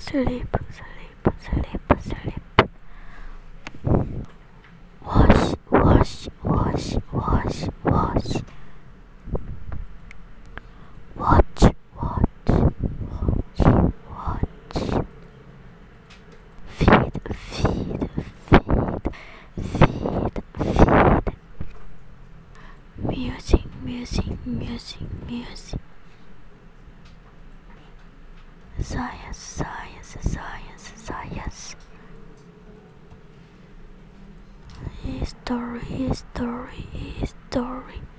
sleep, sleep, sleep, sleep. Wash, wash, wash, wash, wash. Watch, watch, watch, watch. Feed, feed, feed, feed, feed. Music, music, music, music. Science, science, science, science. History, history, history.